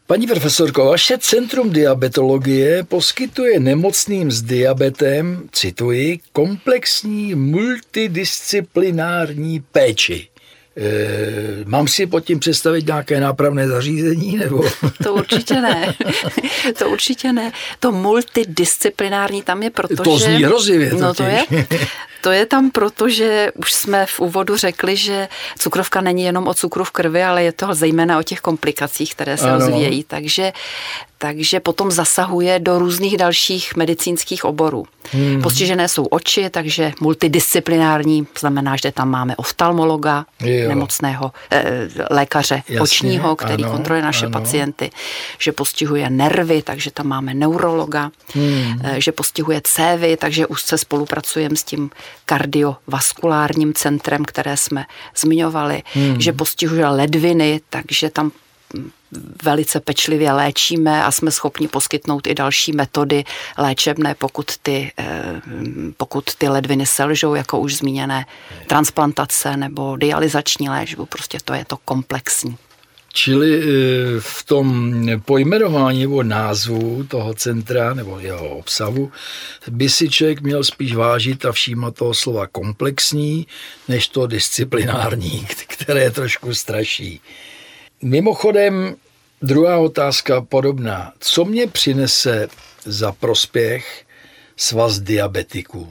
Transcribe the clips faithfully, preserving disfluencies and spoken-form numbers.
Paní profesorko, vaše Centrum diabetologie poskytuje nemocným s diabetem, cituji, komplexní multidisciplinární péči. E, mám si pod tím představit nějaké nápravné zařízení? Nebo? To určitě ne. To určitě ne. To multidisciplinární tam je proto, to že... zní hrozivě. No to je. To je tam proto, že už jsme v úvodu řekli, že cukrovka není jenom o cukru v krvi, ale je to zejména o těch komplikacích, které se ano. rozvíjejí. Takže, takže potom zasahuje do různých dalších medicínských oborů. Hmm. Postižené jsou oči, takže multidisciplinární znamená, že tam máme oftalmologa, jo. nemocného eh, lékaře Jasně, očního, který ano, kontroluje naše ano. pacienty, že postihuje nervy, takže tam máme neurologa, hmm. eh, že postihuje cévy, takže už se spolupracujeme s tím kardiovaskulárním centrem, které jsme zmiňovali, hmm. že postihuje ledviny, takže tam velice pečlivě léčíme a jsme schopni poskytnout i další metody léčebné, pokud ty, pokud ty ledviny selžou, jako už zmíněné transplantace nebo dialyzační léčbu, prostě to je to komplexní. Čili v tom pojmenování nebo názvu toho centra nebo jeho obsahu by si člověk měl spíš vážit a všímat toho slova komplexní, než to disciplinární, které je trošku straší. Mimochodem, druhá otázka podobná. Co mě přinese za prospěch svaz diabetiků?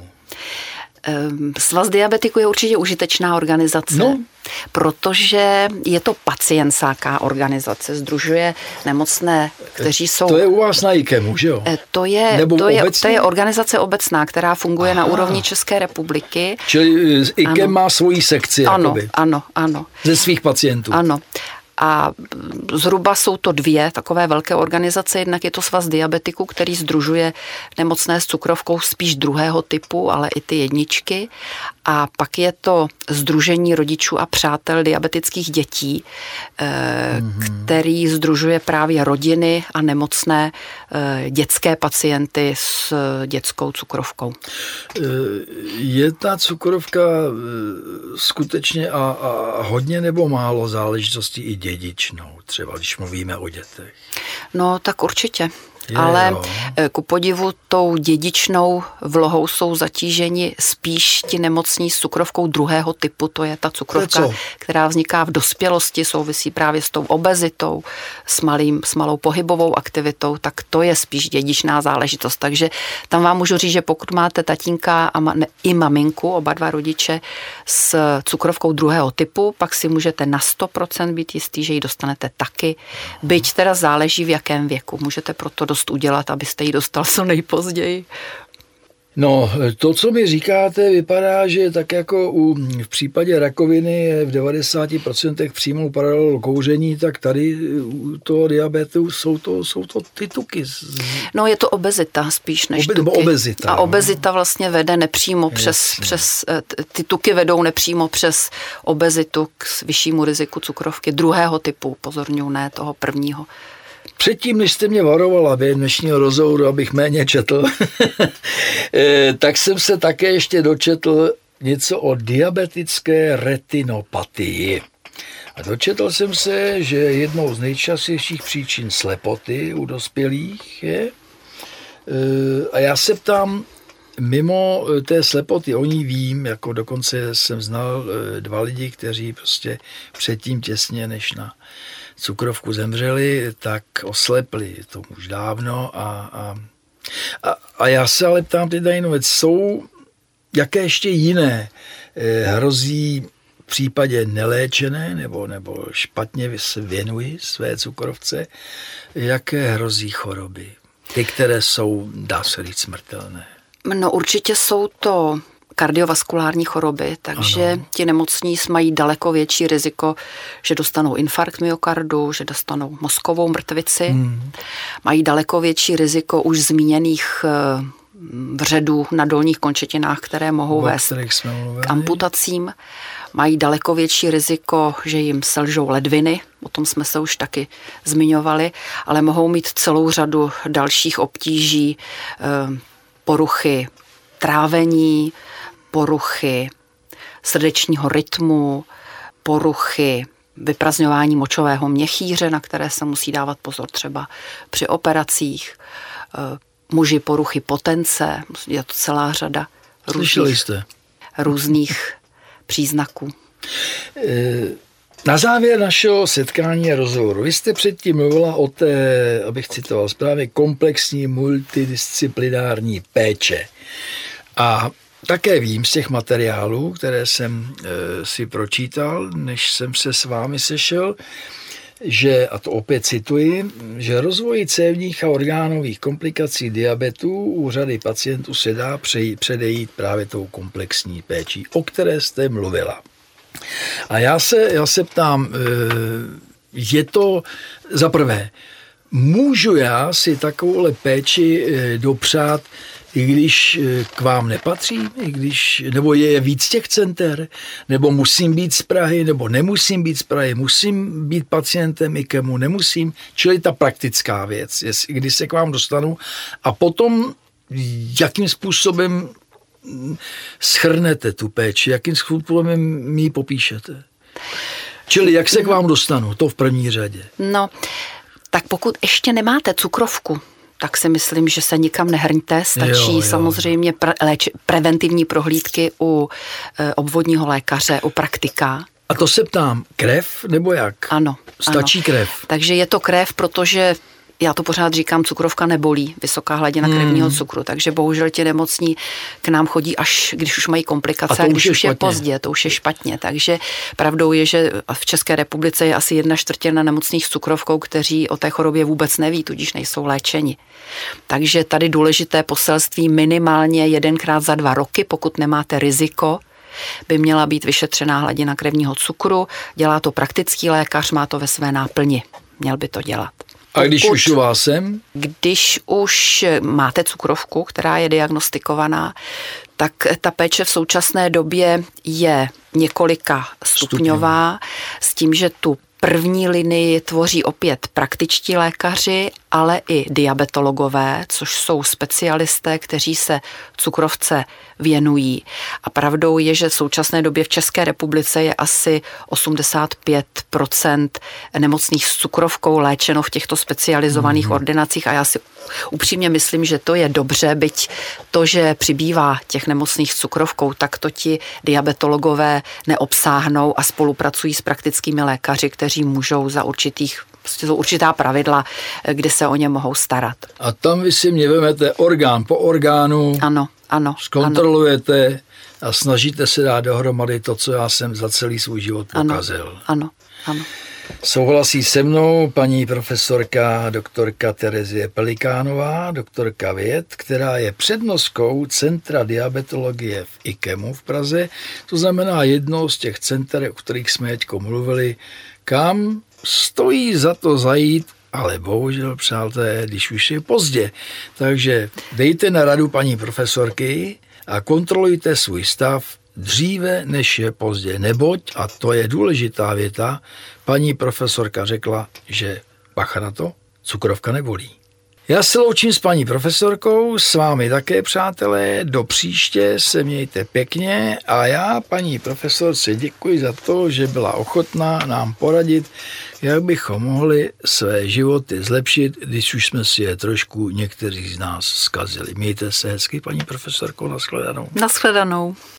Svaz diabetiků je určitě užitečná organizace, no. protože je to pacientská organizace, sdružuje nemocné, kteří jsou... To je u vás na IKEMu, že jo? To je, Nebo to je, obecně? to je organizace obecná, která funguje Aha. na úrovni České republiky. Čili IKEM ano. má svoji sekci, ano, jakoby. Ano, ano. Ze svých pacientů. Ano. A zhruba jsou to dvě takové velké organizace. Jednak je to svaz diabetiků, který sdružuje nemocné s cukrovkou spíš druhého typu, ale i ty jedničky. A pak je to sdružení rodičů a přátel diabetických dětí, mm-hmm. který sdružuje právě rodiny a nemocné dětské pacienty s dětskou cukrovkou. Je ta cukrovka skutečně a, a hodně nebo málo záležitostí i dědičnou, třeba když mluvíme o dětech? No tak určitě. Je, Ale jo. ku podivu tou dědičnou vlohou jsou zatíženi spíš ti nemocní s cukrovkou druhého typu, to je ta cukrovka, která vzniká v dospělosti, souvisí právě s tou obezitou, s, malým, s malou pohybovou aktivitou, tak to je spíš dědičná záležitost. Takže tam vám můžu říct, že pokud máte tatínka a ma, ne, i maminku, oba dva rodiče s cukrovkou druhého typu, pak si můžete na sto procent být jistý, že ji dostanete taky, byť teda záleží v jakém věku. Můžete proto dost udělat, abyste ji dostal co nejpozději. No, to, co mi říkáte, vypadá, že tak jako u, v případě rakoviny je v devadesáti procentech přímou paralelu kouření, tak tady u toho diabetu jsou to, jsou to ty tuky. No, je to obezita spíš než Obe, tuky. Obezita, a obezita vlastně vede nepřímo přes, přes, ty tuky vedou nepřímo přes obezitu k vyššímu riziku cukrovky druhého typu, pozorňuji, ne toho prvního. Předtím, než jste mě varovala během dnešního rozhovoru, abych méně četl, tak jsem se také ještě dočetl něco o diabetické retinopatii. A dočetl jsem se, že jednou z nejčastějších příčin slepoty u dospělých je, a já se ptám, mimo té slepoty, o ní vím, jako dokonce jsem znal dva lidi, kteří prostě předtím těsně než na cukrovku zemřeli, tak oslepli, to už dávno a, a, a, a já se ale ptám teda jinou věc, jsou jaké ještě jiné hrozí v případě neléčené nebo, nebo špatně se věnují své cukrovce, jaké hrozí choroby, ty, které jsou, dá se říct, smrtelné? No určitě jsou to kardiovaskulární choroby, takže ano. ti nemocní mají daleko větší riziko, že dostanou infarkt myokardu, že dostanou mozkovou mrtvici, hmm. mají daleko větší riziko už zmíněných vředů na dolních končetinách, které mohou o vést k amputacím. Mají daleko větší riziko, že jim selžou ledviny, o tom jsme se už taky zmiňovali, ale mohou mít celou řadu dalších obtíží, poruchy trávení, poruchy srdečního rytmu, poruchy vyprazňování močového měchýře, na které se musí dávat pozor třeba při operacích, muži poruchy potence, je to celá řada různých, různých příznaků. Na závěr našeho setkání a rozhovoru. Vy jste předtím mluvila o té, abych citoval správně, komplexní multidisciplinární péče. A také vím z těch materiálů, které jsem e, si pročítal, než jsem se s vámi sešel, že, a to opět cituji, že rozvoji cévních a orgánových komplikací diabetu u řady pacientů se dá přejít, předejít právě tou komplexní péčí, o které jste mluvila. A já se, já se ptám, je to za prvé, můžu já si takovouhle péči dopřát, i když k vám nepatří, i když, nebo je víc těch center, nebo musím být z Prahy, nebo nemusím být z Prahy, musím být pacientem IKEMu, nemusím, čili ta praktická věc, kdy se k vám dostanu a potom jakým způsobem shrnete tu péči, jakým způsobem mi ji popíšete. Čili jak se k vám dostanu, to v první řadě. No, tak pokud ještě nemáte cukrovku, tak si myslím, že se nikam nehrňte. Stačí jo, jo. samozřejmě pre, léč, preventivní prohlídky u e, obvodního lékaře, u praktika. A to se ptám, krev nebo jak? Ano. Stačí ano. krev? Takže je to krev, protože já to pořád říkám, cukrovka nebolí, vysoká hladina hmm. krevního cukru, takže bohužel ti nemocní k nám chodí až, když už mají komplikace, a, a když je už je pozdě, to už je špatně. Takže pravdou je, že v České republice je asi jedna čtvrtina nemocných s cukrovkou, kteří o té chorobě vůbec neví, tudíž nejsou léčeni. Takže tady důležité poselství minimálně jedenkrát za dva roky, pokud nemáte riziko, by měla být vyšetřená hladina krevního cukru. Dělá to praktický lékař, má to ve své náplni. Měl by to dělat. A když Pokud, už u vás jsem? Když už máte cukrovku, která je diagnostikovaná, tak ta péče v současné době je několika stupňová, s tím, že tu první linii tvoří opět praktičtí lékaři, ale i diabetologové, což jsou specialisté, kteří se cukrovce věnují. A pravdou je, že v současné době v České republice je asi osmdesát pět procent nemocných s cukrovkou léčeno v těchto specializovaných mm. ordinacích a já si upřímně myslím, že to je dobře, byť to, že přibývá těch nemocných s cukrovkou, tak to ti diabetologové neobsáhnou a spolupracují s praktickými lékaři, kteří můžou za určitých prostě jsou určitá pravidla, kde se o ně mohou starat. A tam vy si mě vemete orgán po orgánu, ano, ano, zkontrolujete ano. a snažíte se dát dohromady to, co já jsem za celý svůj život pokazil. Ano, ano, ano. Souhlasí se mnou paní profesorka doktorka Terezie Pelikánová, doktorka věd, která je přednoskou Centra diabetologie v IKEMu v Praze, to znamená jedno z těch center, o kterých jsme teďko mluvili, kam stojí za to zajít, ale bohužel, přátelé, když už je pozdě. Takže dejte na radu paní profesorky a kontrolujte svůj stav dříve, než je pozdě. Neboť, a to je důležitá věta, paní profesorka řekla, že bacha na to, cukrovka nebolí. Já se loučím s paní profesorkou, s vámi také, přátelé, do příště, se mějte pěkně a já paní profesorce děkuji za to, že byla ochotná nám poradit, jak bychom mohli své životy zlepšit, když už jsme si je trošku někteří z nás zkazili. Mějte se hezky, paní profesorko, nashledanou. Nashledanou.